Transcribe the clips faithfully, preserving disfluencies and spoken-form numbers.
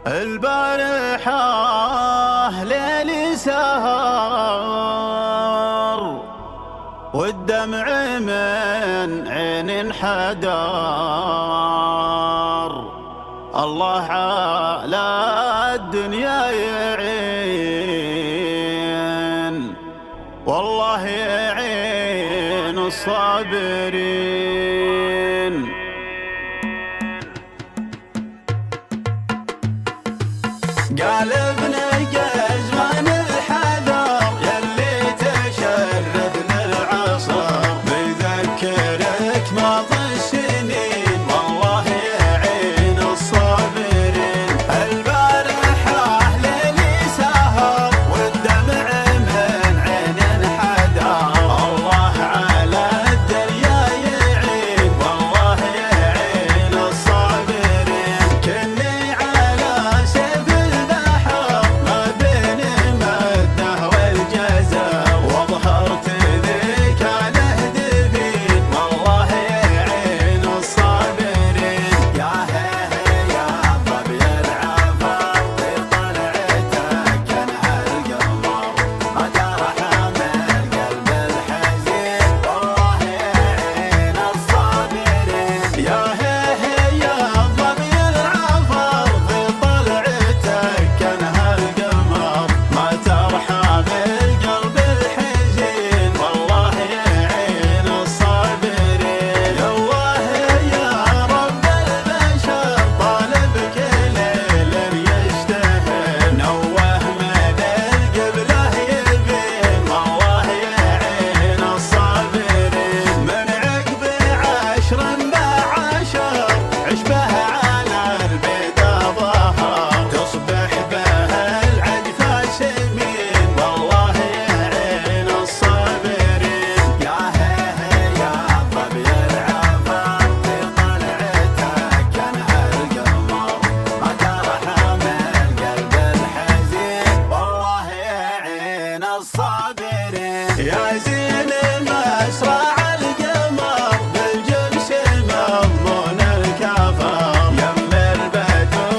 البارحة ليلي سهر والدمع من عين حدار. الله على الدنيا يعين، والله يعين الصابرين. قال ابن قزمان الحذر يلي تشرف للعصر، بيذكرك ماضي السنين والله يعين الصابرين. البارحة ليلي سهر والدمع من عين حدار. الله على الدنيا يعين، والله يعين الصابرين. كني على سيف يا زين مسرع القمر بالجنس مضمون الكفر. يم البدو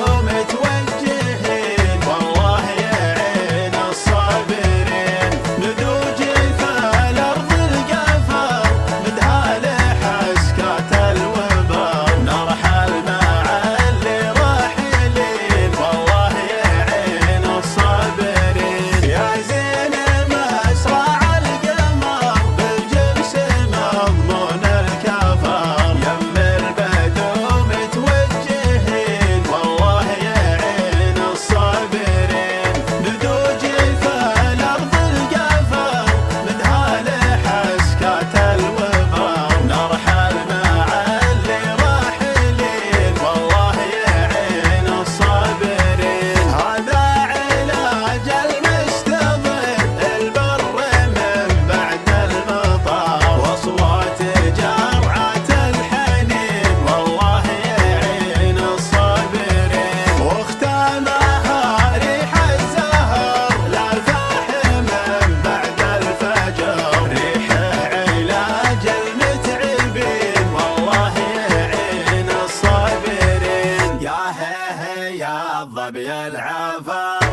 متوجهين والله يعين الصابرين. ندوج في الارض القفر مدها لحسكات الوبر. نرحل مع اللي راحلين والله يعين الصابرين. يا زين مسرع الظبي العفا.